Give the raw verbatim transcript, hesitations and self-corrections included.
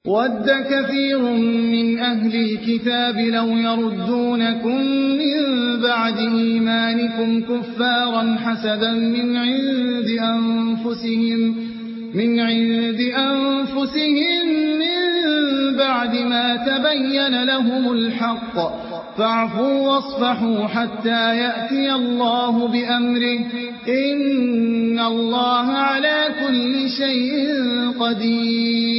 وَدَّ كَثِيرٌ مِّنْ أَهْلِ الْكِتَابِ لَوْ يَرُدُّونَكُم مِّن بَعْدِ إِيمَانِكُمْ كُفَّارًا حَسَدًا مِّنْ عِندِ أَنفُسِهِم مِّنْ عِندِ أَنفُسِهِم مِّن بَعْدِ مَا تَبَيَّنَ لَهُمُ الْحَقُّ ۖ فَاعْفُوا وَاصْفَحُوا حَتَّىٰ يَأْتِيَ اللَّهُ بِأَمْرِهِ ۗ إِنَّ اللَّهَ عَلَىٰ كُلِّ شَيْءٍ قَدِيرٌ